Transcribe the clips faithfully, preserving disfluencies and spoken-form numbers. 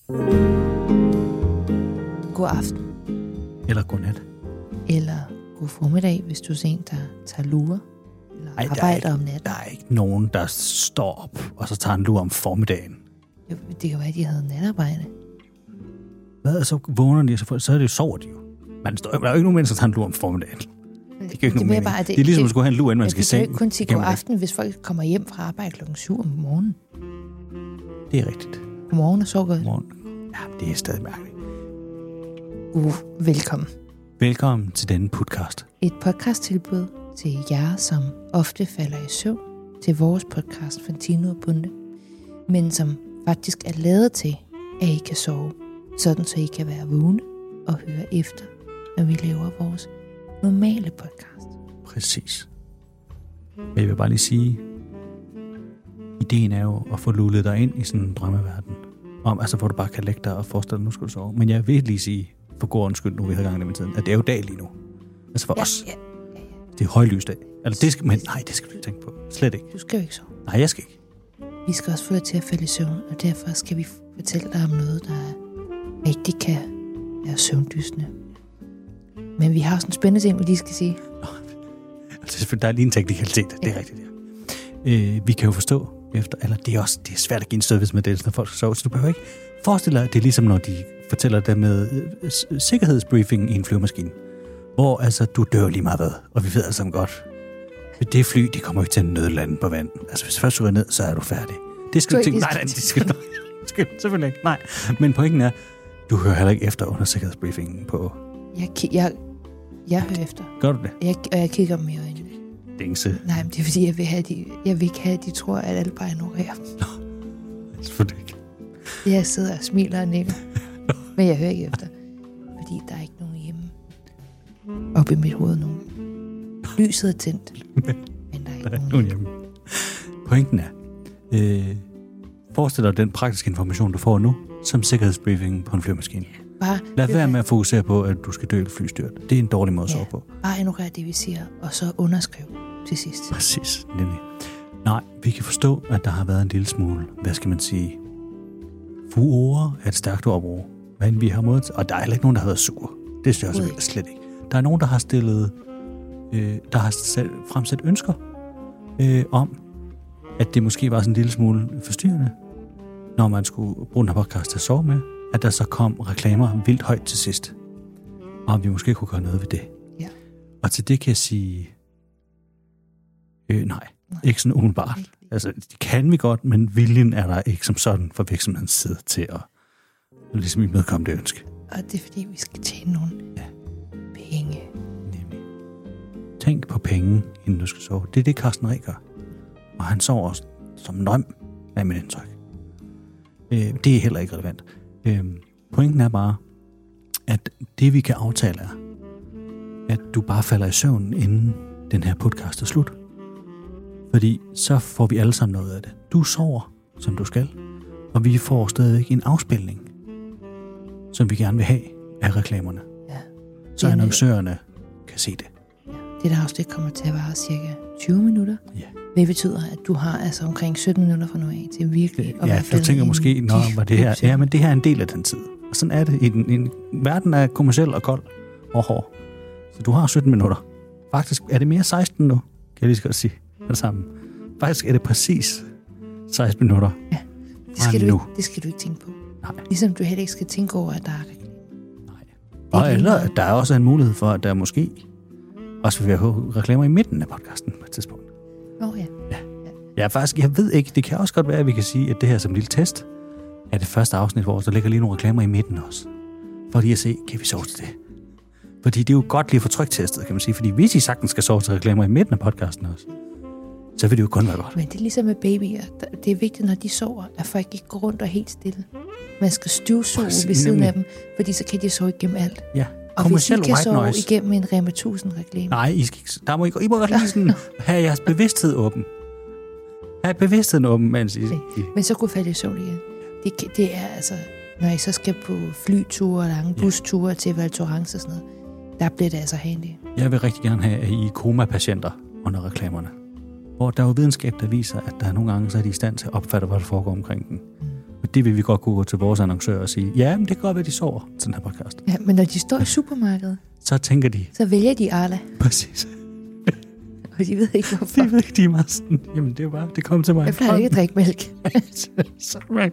God aften. Eller god nat. Eller god formiddag, hvis du er en, der tager lurer. Eller Ej, arbejder ikke, om natten. Der er ikke nogen, der står op, og så tager en lur om formiddagen. Det, det kan være, at de havde natarbejde. Hvad, så vågner de, så, så er det jo, sover de jo. Man står, der er jo ikke nogen mennesker, der tager en lur om formiddagen. Det, det, ikke det, er, bare, det, det er ligesom, at man skulle have en lur, inden man ja, skal i seng. Det kan jo ikke kun sige god aften, hvis folk kommer hjem fra arbejde klokken syv om morgenen. Det er rigtigt. Godmorgen og sov godt. Godmorgen. Ja, det er stadig mærkeligt. Uh, velkommen. Velkommen til denne podcast. Et podcasttilbud til jer, som ofte falder i søvn til vores podcast Fantino og Bunde, men som faktisk er lavet til, at I kan sove, sådan så I kan være vågne og høre efter, når vi laver vores normale podcast. Præcis. Men jeg vil bare lige sige, ideen er jo at få lullet dig ind i sådan en drømmeverden, om, altså hvor du bare kan lægge dig og forestille dig, nu skal du sove. Men jeg vil lige sige, for god ordens skyld, nu vi har gang i den tiden, at det er jo dag lige nu. Altså for ja, os. Ja, ja, ja. Det er højlysdag. Altså det skal, men nej, det skal du ikke tænke på. Slet ikke. Du skal jo ikke sove. Nej, jeg skal ikke. Vi skal også få dig til at falde i søvn, og derfor skal vi fortælle dig om noget, der rigtig kan være søvndysende. Men vi har også en spændende ting, vi lige skal sige. Altså, der er lige en teknikalitet, det er ja. rigtigt, ja. Øh, vi kan jo forstå efter, eller det er også det er svært at give en servicemeddelelse, når folk skal sove, så du behøver ikke forestille dig, at det er ligesom, når de fortæller dig med øh, sikkerhedsbriefing i en flyvemaskine, hvor altså, du dør lige meget hvad, og vi ved altså godt, at det fly, det kommer ikke til at nødlande på vand. Altså, hvis først du er ned, så er du færdig. Det skal du tænke, nej, nej, det skal du skal, selvfølgelig ikke, nej. Men pointen er, du hører heller ikke efter under sikkerhedsbriefingen på... Jeg, jeg, jeg hører efter. Gør du det? Jeg, og jeg kigger dem i øjnene. Dingse. Nej, men det er fordi, jeg vil, have de, jeg vil ikke have, at de tror, at alle bare ignorerer dem. Nå, selvfølgelig ikke. Jeg sidder og smiler og nikker. Men jeg hører ikke efter. Fordi der er ikke nogen hjemme. Oppe i mit hoved nu. Lyset er tændt. Men der er ikke der er nogen, nogen hjemme. Pointen er, øh, forestil dig den praktiske information, du får nu, som sikkerhedsbriefing på en flyvemaskine. Bare Lad være med at fokusere på, at du skal dø i et flystyrt. Det er en dårlig måde at ja, sove på. Bare ignorere det, vi siger, og så underskrive til sidst. Præcis, nemlig. Nej, vi kan forstå, at der har været en lille smule, hvad skal man sige, furore er et stærkt ord at bruge. Men vi har modtaget, og der er heller ikke nogen, der har været sur. Det synes jeg selvfølgelig slet ikke. Der er nogen, der har stillet, øh, der har selv fremsat ønsker øh, om, at det måske var sådan en lille smule forstyrrende, når man skulle bruge den her podcast til at sove med, at der så kom reklamer vildt højt til sidst. Og om vi måske kunne gøre noget ved det. Ja. Og til det kan jeg sige, øh, nej, nej, ikke sådan umiddelbart. Altså, det kan vi godt, men viljen er der ikke som sådan for virksomhedens side til at ligesom imødekomme det ønske. Og det er fordi, vi skal tjene nogle ja. penge. Nemlig. Tænk på penge, inden du skal sove. Det er det, Carsten Reh gør. Og han sover også som en drøm af mit indtryk. Øh, det er heller ikke relevant. Øh, pointen er bare, at det vi kan aftale er, at du bare falder i søvn, inden den her podcast er slut. Fordi så får vi alle sammen noget af det. Du sover, som du skal, og vi får stadigvæk en afspilning, som vi gerne vil have af reklamerne. Ja. Så annoncørerne kan se det. Ja. Det der afsnit kommer til at vare cirka tyve minutter. Ja. Det betyder, at du har altså omkring sytten minutter fra nu af til virkelig at ja, være du tænker måske, nå, var det her, ja, men det her er en del af den tid. Og sådan er det. I en, en verden er kommerciel og kold og hård. Så du har sytten minutter. Faktisk er det mere seksten nu, kan jeg lige så godt sige. Det sammen. Faktisk er det præcis seksten minutter. Ja, det skal, du nu. ikke, det skal du ikke tænke på. Nej. Ligesom du heller ikke skal tænke over, at der er reklame. Nej. Og eller, der er også en mulighed for, at der måske også vil være reklamer i midten af podcasten på et tidspunkt. Åh oh, ja. Ja. Ja, faktisk, jeg ved ikke, det kan også godt være, at vi kan sige, at det her som en lille test er det første afsnit, hvor der ligger lige nogle reklamer i midten også. For lige at se, kan vi sove til det? Fordi det er jo godt lige at få tryktestet, kan man sige. Fordi hvis I sagtens skal sove til reklamer i midten af podcasten også, så vil det jo kun være godt. Men det er ligesom med babyer. Det er vigtigt, når de sover, at folk ikke går rundt og er helt stille. Man skal støvsuge ved siden af dem, fordi så kan de sove igennem alt. Ja. Og hvis I kan sove noise. igennem en Rema tusind reklame. Nej, I, skal ikke, der må I, I må godt lige sådan have jeres bevidsthed åben. Have bevidstheden åben, mens I... Okay. Men så kunne falde i søvn igen. Det, det er altså, når I så skal på flyture og lange busture til Val Thorens og sådan noget, der bliver det altså handy. Jeg vil rigtig gerne have, at I er koma-patienter under reklamerne. Hvor der er jo videnskab, der viser, at der er nogle gange, så er de i stand til at opfatte, hvad der foregår omkring dem. Mm. Og det vil vi godt kunne gå til vores annoncører og sige, ja, men det kan godt være, de sover til den her podcast. Ja, men når de står i supermarkedet, så tænker de... Så vælger de Arla. Præcis. Og de ved ikke, hvorfor. De ved ikke, de er meget sådan, jamen det er bare, det kom til mig. Jeg plejer ikke at drikke mælk. Sorry.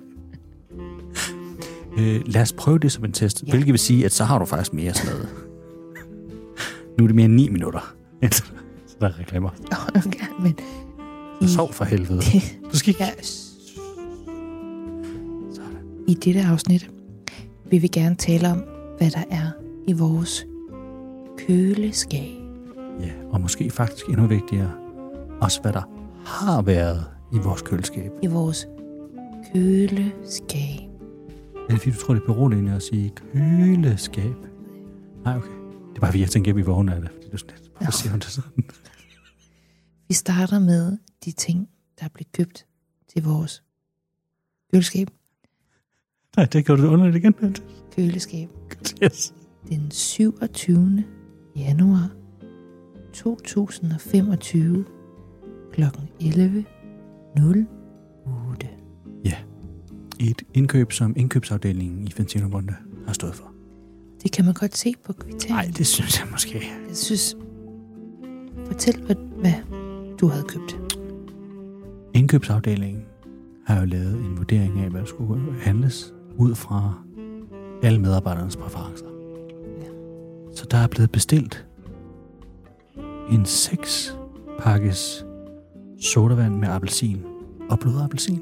Øh, lad os prøve det som en test, ja. Hvilket vil sige, at så har du faktisk mere sådan noget. Nu er det mere end ni minutter, så der er reklamer. Okay, men... I, sov for helvede. Du skal ikke... Ja. I dette afsnit vil vi gerne tale om, hvad der er i vores køleskab. Ja, og måske faktisk endnu vigtigere, også hvad der har været i vores køleskab. I vores køleskab. Er det fordi, du tror, det er beroligende at sige køleskab? Nej, okay. Det er bare, fordi jeg tænker, at vi vågner af det. Fordi du sådan lidt, hvorfor siger hun det sådan? Vi starter med de ting, der blev købt til vores køleskab. Nej, det gjorde du underligt igen. Køleskab. Yes. Den syvogtyvende januar to tusind femogtyve klokken elleve nul otte. Ja. Et indkøb, som indkøbsafdelingen i Fantino Bunde har stået for. Det kan man godt se på kvitteringen. Nej, det synes jeg måske. Jeg synes... Fortæl, hvad, hvad du havde købt. Indkøbsafdelingen har jo lavet en vurdering af, hvad der skulle handles ud fra alle medarbejdernes præferencer. Ja. Så der er blevet bestilt en seks pakkes sodavand med appelsin og blodappelsin.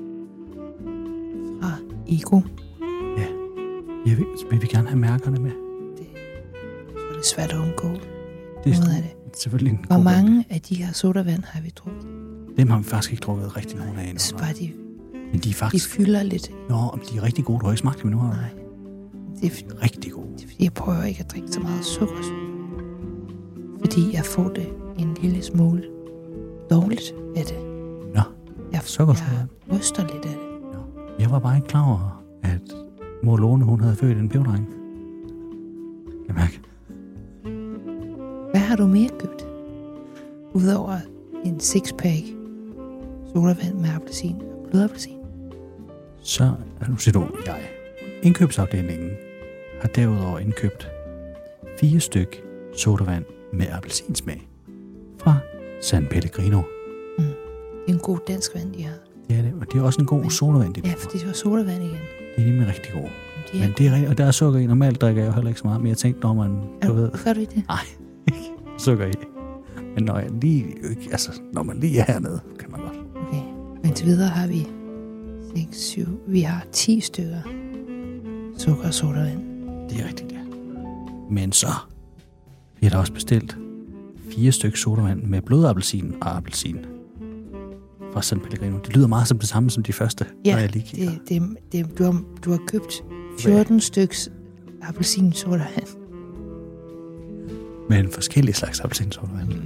Fra Ego. Ja. Jeg vil, vil vi gerne have mærkerne med. Det, det er svært at undgå. Det er noget af det. Selvfølgelig en Hvor mange af de her sodavand har vi drukket? Dem har vi faktisk ikke drukket rigtig nogen af endnu. Så bare de, men de er faktisk... de fylder lidt. Nå, de er rigtig gode. Du har ikke smagt dem endnu, har du? Nej. Det er rigtig gode. Det er fordi, jeg prøver ikke at drikke så meget sukker. Fordi jeg får det en lille smule dårligt af det. Nå, jeg, sukkersodavand. Jeg ryster lidt af det. Nå. Jeg var bare ikke klar over, at mor Lone, hun havde født en peberdreng. Jeg mærker. Hvad har du mere købt? Udover en sixpack sodavand med appelsin og blodappelsin. Så, nu siger du, jeg. Indkøbsafdelingen har derudover indkøbt fire styk sodavand med appelsinsmag fra San Pellegrino. Mm. Det er en god dansk vand, de har. Det er det, og det er også en god Men, sodavand, de Ja, for det var sodavand igen. Det er nemlig rigtig god. De er Men det er rigtigt, og der er sukker i. Normalt drikker jeg jo heller ikke så meget, men jeg tænkte, når man... Er du du, ved, gør du ikke det? Nej, ikke sukker i. Men når, jeg lige, altså, når man lige er hernede, kan man godt. Okay, men til videre har vi seks, syv, vi har ti stykker sukker og sodavand. Det er rigtigt, ja. Men så bliver der også bestilt fire stykker sodavand med blodappelsin og appelsin fra San Pellegrino. Det lyder meget som det samme som de første, ja, når jeg lige kigger. Det, det, det, du, har, du har købt fjorten stykker appelsin sodavand. Med en forskellig slags appelsinsodavand. Mm.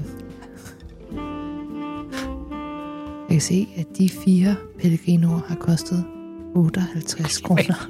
Jeg kan se, at de fire Pellegrinoer har kostet otteoghalvtreds kroner.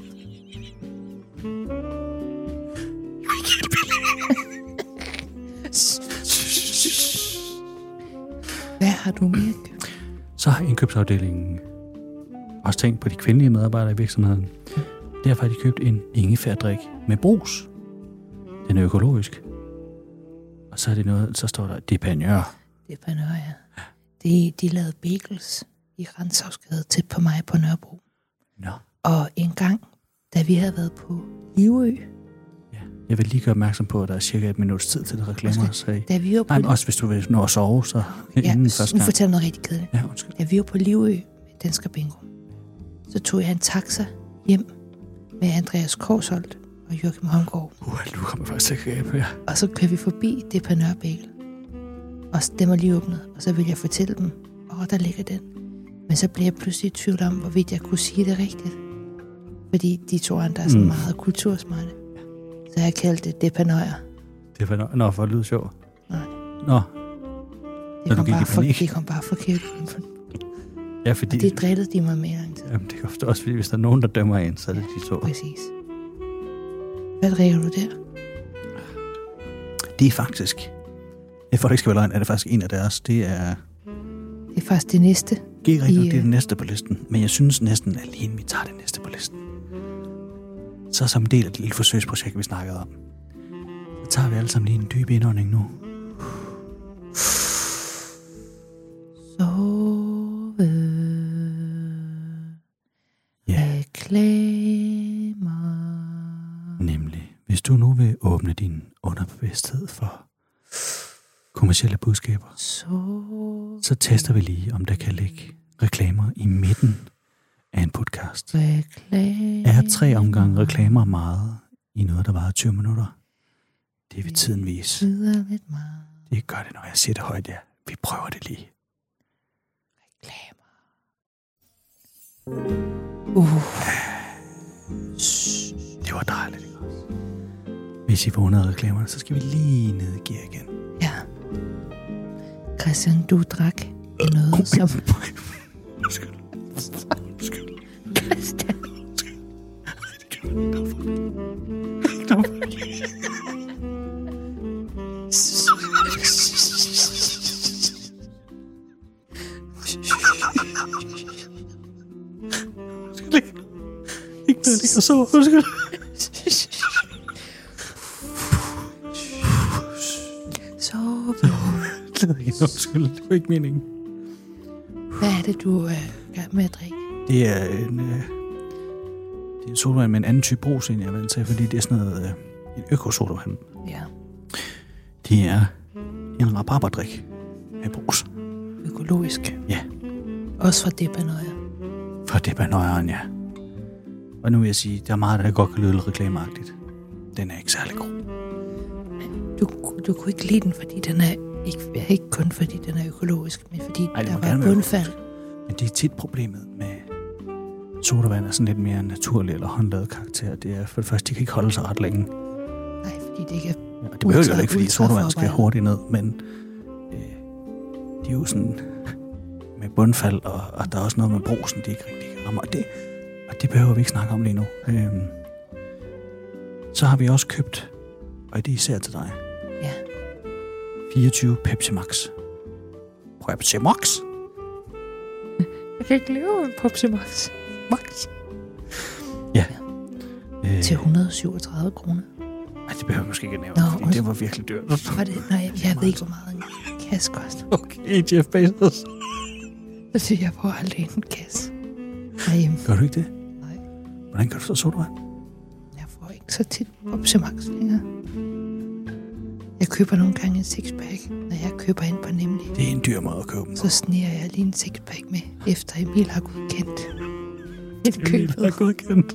Hvad har du mere købt? Så har indkøbsafdelingen også tænkt på de kvindelige medarbejdere i virksomheden. Derfor har de købt en ingefærdrik med brus. Den er økologisk. Og så er det noget, så står der depanør. Depanør, ja. De, de lavede bagels i Renshavsgade tæt på mig på Nørrebro. Nå. Og en gang, da vi havde været på Livø. Ja, jeg vil lige gøre opmærksom på, at der er cirka et minuts tid til det reklamer. Så da vi var på nej, også hvis du vil nå at sove, så ja, inden første gang. Nu fortæller noget rigtig kedeligt. Ja, undskyld. Da vi var på Livø med Dansker Bingo, så tog jeg en taxa hjem med Andreas Korsholt og Joachim Holmgaard. Uh, nu kommer faktisk til at gabe, ja. Og så kører vi forbi Depanør Bagel. Og den var lige åbnet, og så ville jeg fortælle dem, åh, der ligger den. Men så blev jeg pludselig i tvivl om, hvorvidt jeg kunne sige det rigtigt. Fordi de to andre er sådan mm. meget kultursmarte. Så jeg kaldte det Depanør. Depanør? Nå, for at lyde sjov. Nej. Nå. Det kom, bare for, det kom bare forkert. Ja, fordi... Og det drillede de mig mere lang tid. Jamen, det kan ofte også, fordi hvis der er nogen, der dømmer en, så er det de to. Præcis. Hvad drikker du der? Det er faktisk... Jeg får det ikke skal være løgn, er det faktisk en af deres. Det er Det er faktisk det næste. Det er rigtigt, I, det er det næste på listen. Men jeg synes næsten, at alene vi tager det næste på listen. Så som del af det lille forsøgsprojekt, vi snakkede om, så tager vi alle sammen lige en dyb indånding nu. Sove. Ja. Reklamer. Nemlig, hvis du nu vil åbne din underbevidsthed for kommercielle budskaber, Sove. så tester vi lige, om der kan ligge reklamer i midten af en podcast. Reklamer. Er tre omgange reklamer meget i noget, der varer tyve minutter? Det vil tiden vise. Lidt meget. Det gør det, når jeg siger det højt, ja. Vi prøver det lige. Reklamer. Uh. Det var dejligt, ikke også? Hvis I vågnede reklamerne, så skal vi lige ned i gear igen. Ja. Christian, du drak noget, oh, som... Undskyld. Undskyld. Christian. Undskyld. Det kan du ikke for. Ikke noget for. Undskyld. Ikke noget, ikke så. Undskyld. Sove. Undskyld, det var ikke meningen. Hvad er det, du er i gang med at drikke? Det er en, øh, det er en sodavand med en anden type brus, end jeg er vant til, fordi det er sådan noget, øh, en økosodavand. Ja. Det er en rabarberdrik med brus. Økologisk. Ja. Også fra Depanøjer. For det er nøjeren, ja. Og nu vil jeg sige, der er meget, der godt kan lyde lidt reklameagtigt. Den er ikke særlig god. Du, du kunne ikke lide den, fordi den er ikke, ikke kun fordi den er økologisk, men fordi Ej, der må var gerne være bundfald. Men det er tit problemet med sodavand er sådan lidt mere naturlig eller håndlavet karakter. Det er for det første, de kan ikke holde sig ret længe. Nej, fordi det ikke er... Ja, det behøver jo ikke, fordi ultra sodavand skal forarbejdet. hurtigt ned, men øh, det er jo sådan med bundfald, og, og der er også noget med brusen, de ikke rigtig kan ramme. Og det, og det behøver vi ikke snakke om lige nu. Øhm, så har vi også købt, og det er især til dig, Ja. fireogtyve Pepsi Max. Pepsi Max? Jeg kan ikke leve med Pepsi Max. Max. Ja. Øh, Til et hundrede og syvogtredive kroner. Ej, det behøver vi måske ikke at nævne, Nå, fordi og- det var virkelig dyrt. Var det? Nej, jeg ved ikke, hvor meget en kasse koster. Okay, Jeff Bezos. Så siger jeg, får aldrig en kasse derhjemme. Gør du ikke det? Nej, Hvordan gør du så sodavand? jeg får ikke så tit Pepsi Max længere. Jeg køber nogle gange en sixpack, når jeg køber ind på Nemlig. Det er en dyr måde at købe dem. Så sniger jeg lige en sixpack med, efter Emil har godkendt et Emil købet. er godkendt.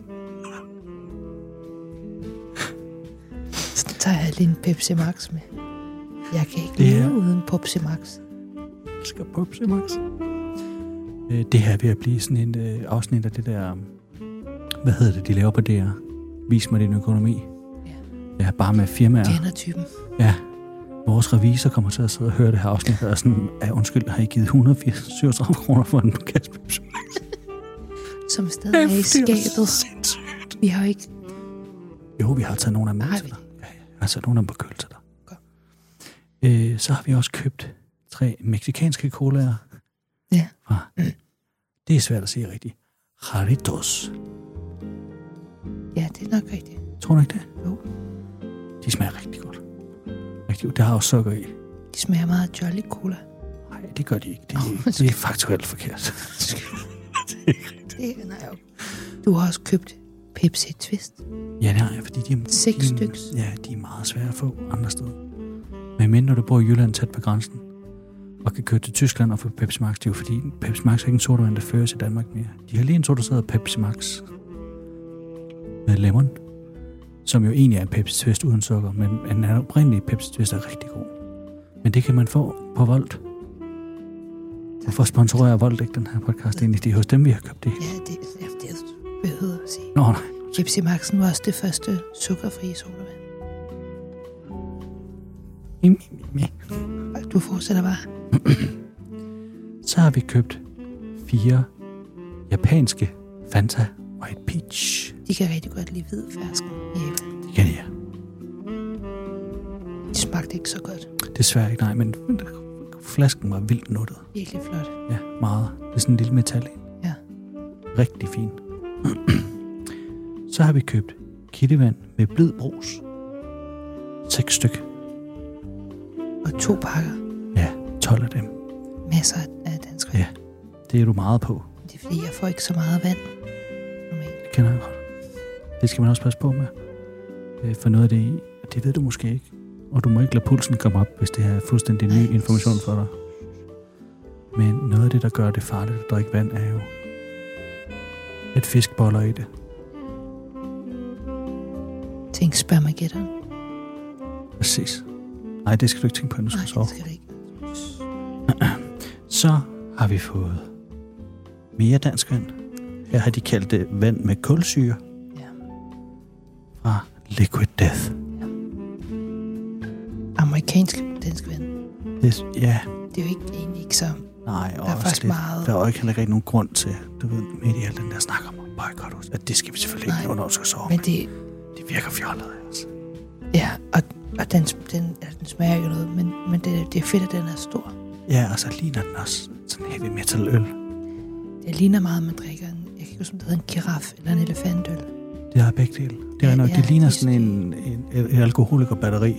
Så tager jeg lige en Pepsi Max med. Jeg kan ikke Det er- leve uden Pepsi Max. Skal Pepsi Max. Øh, Det her er ved at blive sådan en øh, afsnit af det der, hvad hedder det, de laver på D R? Vis mig din økonomi. Ja. Ja, bare med firmaer. Kender typen. Ja. Vores revisor kommer til at sidde og høre det her afsnit, og er sådan, ja, undskyld, har I givet et hundrede og syvogtredive kroner for en kasse Pepsi Max? Som stadig er i skabet. Sindssygt. Vi har ikke... Jo, vi har taget nogle af dem Har med vi til dig. Ja, ja. Jeg har taget nogle af dem på køl til dig. Godt. Øh, så har vi også købt tre mexikanske colaer. Ja. Ah, det er svært at sige rigtigt. Jarritos. Ja, det er nok rigtigt. Tror du ikke det? Jo. De smager rigtig godt. Rigtig godt. Der har også sukker i. De smager meget af Jolly Cola. Nej, det gør de ikke. Det, Åh, oh, det er faktuelt forkert. det er ikke rigtigt. Det er nej, jo. Du har også købt Pepsi Twist. Ja, det har jeg, fordi de er, Seks de, styks. Ja, de er meget svære at få andre steder. Men mindre du bor i Jylland tæt på grænsen, og kan køre til Tyskland og få Pepsi Max, det er jo fordi Pepsi Max er ikke en sodavand, der føres i Danmark mere. De har lige introduceret Pepsi Max med lemon, som jo egentlig er en Pepsi Twist uden sukker, men en oprindelig Pepsi Twist er rigtig god. Men det kan man få på Volt. Hvorfor sponsorerer Volt ikke den her podcast egentlig? Det er hos dem, vi har købt det. Ja, det, ja, det behøver at sige. Nå, nej. Pepsi Maxen var også det første sukkerfrie sodavand. Du fortsætter bare. Så har vi købt fire japanske Fanta og et peach. De kan rigtig godt lide hvid fersken i Japan. Det kan jeg. De smagte ikke så godt. Desværre ikke, nej, men flasken var vildt nuttet. Virkelig flot. Ja, meget. Det er sådan en lille metal en. Ja. Rigtig fin. Så har vi købt kittevand med blid brus. Seks styk. Og to pakker. Ja, tolv af dem. Masser af dansk vand. Ja, det er du meget på. Det er fordi, jeg får ikke så meget vand. Normalt. Det kender jeg godt. Det skal man også passe på med. For noget af det i, og det ved du måske ikke. Og du må ikke lade pulsen komme op, hvis det er fuldstændig ny information for dig. Men noget af det, der gør det farligt at drikke vand, er jo et fiskboller i det. Tænk spermageddon. Præcis. Nej, det skal du ikke tænke på, når du skal Nej, sove. det skal det ikke. Så har vi fået mere dansk vand. Her har de kaldt det vand med kulsyre. Ja. Fra Liquid Death. Ja. Amerikansk dansk vand. Det, ja. Det er jo ikke, egentlig ikke så... Nej, og der er faktisk det, meget... Der er jo ikke heller ikke nogen grund til, du ved, midt i al den der snak om boykot, at det skal vi selvfølgelig ikke nå, når du skal sove. Men det... Det virker fjollet, altså. Ja, og, og den, den, altså, den smager ikke noget, men, men det, det er fedt, at den er stor. Ja, og så ligner den også sådan heavy metal øl. Det ligner meget, man drikker en... Jeg kan ikke huske, om det hedder en giraf eller en elefantøl. Det har begge dele. Det er Ja, nok, ja, det ligner det- sådan en, en, en alkoholikerbatteri.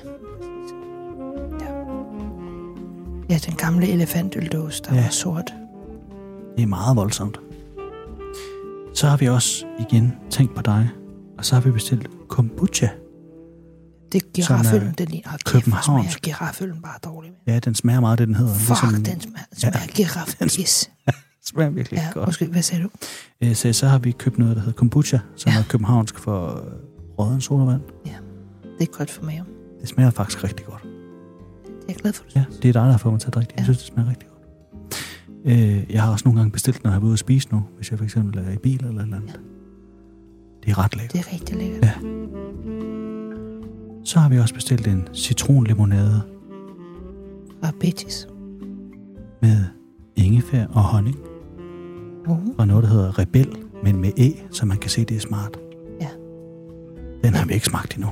Ja, den gamle elefantøldåse, der Ja. ja. var sort. Det er meget voldsomt. Så har vi også igen tænkt på dig, og så har vi bestilt kombucha. Det er giraføllen, er den ligner. Og københavnsk. smager giraføllen bare dårligt. Ja, den smager meget, det den hedder. Fuck, Ligesom- den smager, den smager Ja. giraf. Den Yes. smager virkelig Ja, godt. måske, hvad sagde du? Øh, Så, så har vi købt noget, der hedder kombucha, som Ja. er københavnsk for øh, rådden sodavand. Det er godt for maven. Det smager faktisk rigtig godt. Det er jeg glad for, du Ja, synes. det er dig, der har fået mig til at drikke det. Jeg Ja. synes, det smager rigtig godt. Øh, jeg har også nogle gange bestilt, når jeg er ude at spise nu, hvis jeg for eksempel er i bil eller et eller andet. Ja. Det er ret lækkert. Det er rigtig lækkert. Ja. Så har vi også bestilt en citronlimonade Fra Betis. med ingefær og honning. Uh, Og noget, der hedder Rebel, men med E, så man kan se, det er smart. Ja. Den har vi ikke smagt endnu.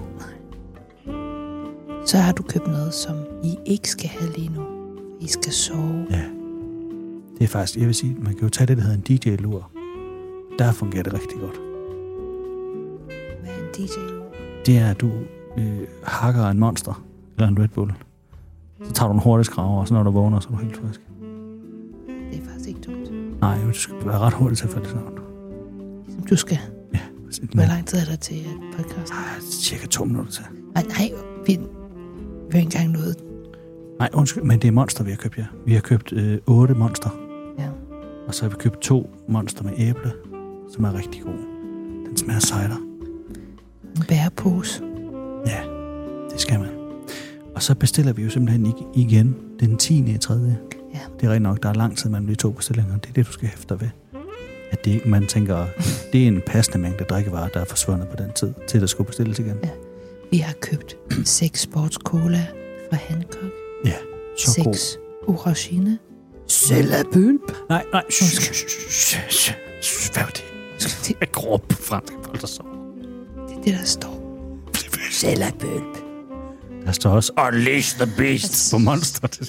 så har du købt noget, som I ikke skal have lige nu. I skal sove. Ja. Det er faktisk, jeg vil sige, man kan jo tage det, der hedder en D J-lur. Der fungerer det rigtig godt. Hvad er en D J? Det er, at du øh, hakker en Monster eller en Red Bull. Så tager du en hurtig skraver, og så når du vågner, så er du helt frisk. Det er faktisk ikke dumt. Nej, men du skal være ret hurtig til at falde i søvn. Ligesom du skal. Ja, Hvor lang tid er der til at podcasten? Ah, cirka to minutter til. Nej, nej, vi, vi har ikke engang noget. Nej, undskyld, men det er Monster, vi har købt, ja. Vi har købt øh, otte Monster, Ja. og så har vi købt to Monster med æble, som er rigtig gode. Den smager cider. En bærepose. Ja, det skal man. Og så bestiller vi jo simpelthen ig- igen den tiende i tredje. Ja. Det er rigtig nok, der er lang tid mellem de to bestillinger. Det er det, du skal hæfte dig ved. At det ikke, man tænker, det er en passende mængde drikkevarer, der er forsvundet på den tid, til der skulle bestilles igen. Ja. Vi har købt seks sports cola fra Hancock. Ja, så god. Seks Orangine. Sælabølp. Nej, nej. Shh, shh, shh, shh, shh. Hvad var det? Det Jeg går op på fransk, folk der står. er det, der står. Sælabølp. Der står også, Unleash the Beast på Monster.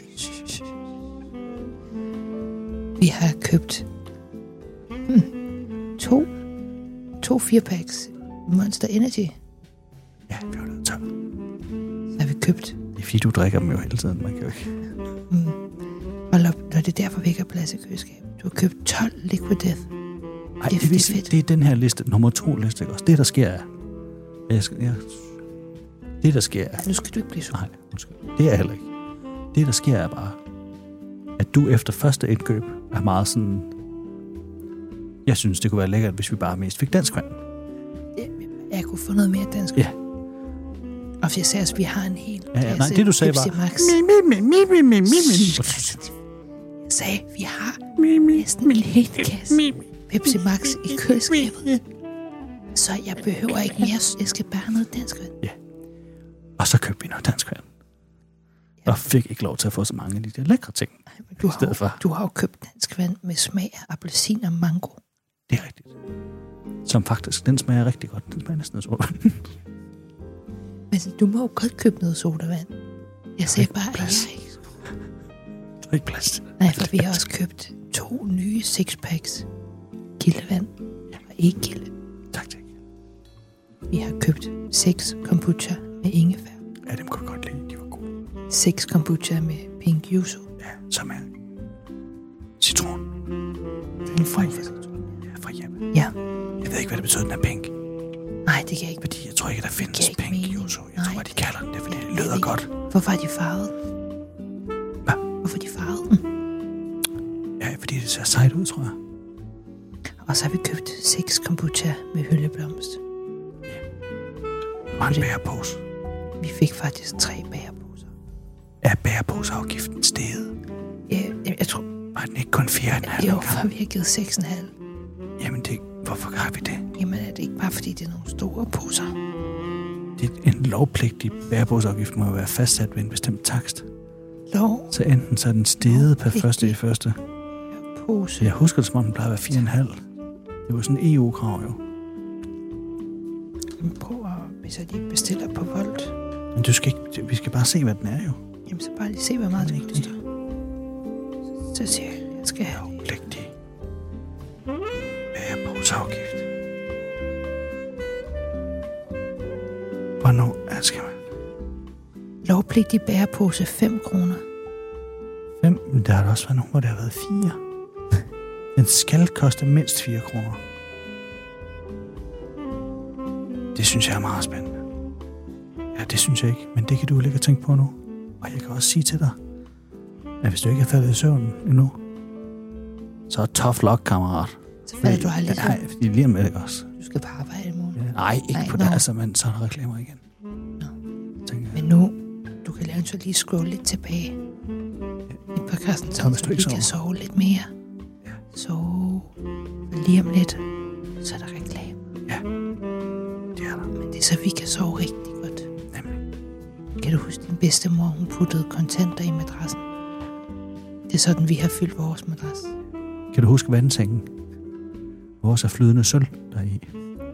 Vi har købt hmm, to, to firepacks Monster Energy. Ja, vi har det tør. Så har vi købt. Det er fordi, du drikker dem jo hele tiden. Man kan jo ikke. Hmm, hold op, når det er derfor, vi ikke har plads i køleskabet. Du har købt tolv Liquid Death. Ej, Det er- det, det er det, fedt. det er den her liste, nummer to liste, ikke også? Det, der sker er... Jeg skal, jeg, det, der sker er... Nu skal du ikke blive sur. Nej, undskyld. Det er jeg heller ikke. Det, der sker er bare, at du efter første indkøb er meget sådan... Jeg synes, det kunne være lækkert, hvis vi bare mest fik dansk vand. Jeg, jeg kunne få noget mere dansk. Ja. Og jeg sagde, at vi har en hel Ja, ja, nej, kasse det du sagde Pepsi var... Max. Mi, mi, mi, mi, mi, mi, mi. Jeg sagde, at vi har Mi, mi, næsten en hel kasse mi, mi. Pepsi Max i køleskabet. Så jeg behøver ikke mere. Jeg skal bare have noget dansk vand. Og så købte vi noget dansk vand. Og fik ikke lov til at få så mange af de der lækre ting. Ej, men Du I har, stedet jo, for. du har jo købt dansk vand med smag af appelsin og mango. Det er rigtigt. Som faktisk, den smager rigtig godt. Den smager næsten af soda. Men du må jo godt købe noget sodavand. Jeg sagde ikke bare, at plads. jeg ikke... ikke plads til. Nej, for vi har også købt to nye sixpacks. Gildevand og ikke gilde. Tak, tak. Vi har købt seks kombucha med ingefær. Ja, dem kunne jeg godt lide. De var gode. Seks kombucha med pink yuzu. Ja, som er citron. Det er en form for citron. Ja, fra hjemme. Ja. Jeg ved ikke, hvad det betyder, den er pink. Nej, det kan jeg ikke. Fordi jeg tror ikke, der findes ikke pink mening. yuzu. Jeg Nej, tror, at de kalder den det, fordi det jeg lyder ved godt. ikke. Hvorfor er de farvet? Hvad? Hvorfor er de farvet? Mm. Ja, fordi det ser sejt ud, tror jeg. Og så har vi købt seks kombucha med hyldeblomst. Og en bærepose. Vi fik faktisk tre bæreposer. Er bæreposeafgiften steget? Ja, jeg, jeg tror... Var den ikke kun fire komma fem? Jo, for vi har givet seks komma fem. Jamen, det, hvorfor har vi det? Jamen er det ikke bare fordi, det er nogle store poser? Det er en lovpligtig bæreposeafgift må jo være fastsat ved en bestemt takst. Lov? Så enten så er den steget per første i første. Pose. Jeg husker det, som om den plejer at være fire komma fem. Det var sådan en E U-krav jo. Prøv at, hvis jeg lige bestiller på Volt. Men du skal ikke, vi skal bare se, hvad den er jo. Jamen så bare lige se, hvor meget det Rigtig. koster. Så siger jeg, jeg skal have det. Lovpligtig bæreposeafgift. Hvornår er skal man? Lovpligtig bærepose fem kroner. Fem, men der har der også været nogen, hvor det har været fire. Den skal koste mindst fire kroner. Det synes jeg er meget spændende. Ja, det synes jeg ikke, men det kan du jo ligge og tænke på nu. Og jeg kan også sige til dig, at hvis du ikke er faldet i søvn endnu, så er tough luck, kammerat. Så falder du aldrig i søvn. Nej, fordi lige om lidt også. Du skal på arbejde i morgen. Ja, nej, ikke Nej, på nå. det, altså, men så er der reklamer igen. Nå. Tænker jeg. Men nu, du kan lave så lige scrolle lidt tilbage i podcasten, så, hvis du så ikke vi kan sover. sove lidt mere. Ja. Sove. Og lige om lidt, så er der reklame. Ja, det er der. Men det er så, vi kan sove rigtig godt. Nemlig. Kan du huske, din bedstemor, hun puttede kontanter i madrassen? Det er sådan, vi har fyldt vores madras. Kan du huske vandsengen? Vores er flydende sølv deri.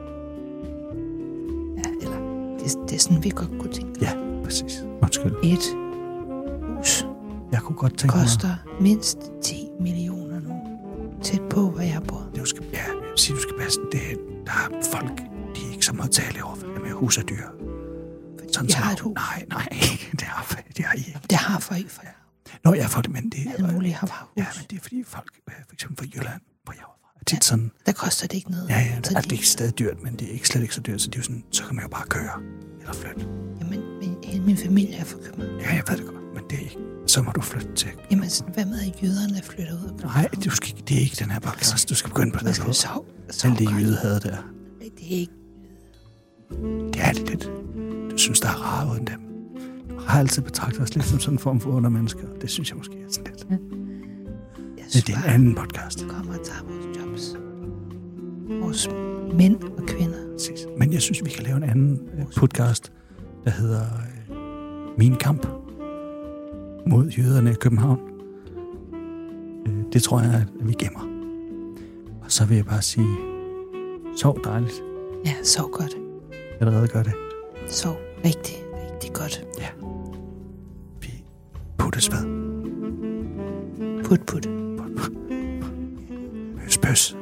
Ja, eller det, det er sådan, vi godt kunne tænke. Ja, præcis. Undskyld. Et hus Jeg kunne godt tænke mig... koster mindst ti millioner nu. Tæt på, hvor jeg bor. Du skal, ja, jeg vil sige, du skal passe. Det, der er folk, de er ikke så modtagelige over for det med hus og dyr. Fordi Sådan jeg som- har et hus. Nej, nej, det har, det har I ikke. Det har for ikke for jer. Nå, jeg får det, men det Alle mulige har bare Ja, hus. men det er fordi folk, øh, for eksempel fra Jylland, hvor jeg var fra, er tit sådan, Der koster det ikke noget. ja, ja, Så altså, det er stadig dyrt, men det er ikke slet ikke så dyrt, så det er jo sådan, så kan man jo bare køre eller flytte. Jamen, men hele min familie er fra København. Ja, jeg ved det godt, men det er ikke. Så må du flytte til. Jamen, sådan, hvad med, at jyderne flytter ud af København? Nej, du skal, ikke- det er ikke den her podcast. Du skal begynde på Hvad det. skal På. vi sove? Sove Alt det godt. jyde havde der. Det er ikke... Det er det lidt. Du synes, der er rare uden dem. Du har altid betragtet os lidt som sådan en form for undermennesker. Det synes jeg måske er sådan lidt. Jeg Men synes det er en bare, anden podcast. kommer og tager vores jobs. Vores mænd og kvinder. Præcis. Men jeg synes, vi kan lave en anden øh, podcast, der hedder øh, Min Kamp mod jøderne i København. Øh, det tror jeg, at vi gemmer. Og så vil jeg bare sige, sov dejligt. Ja, sov godt. Allerede gør det. Sov rigtig, rigtig godt. Ja. Vi puttes ved. Put, put. Pøs, pøs.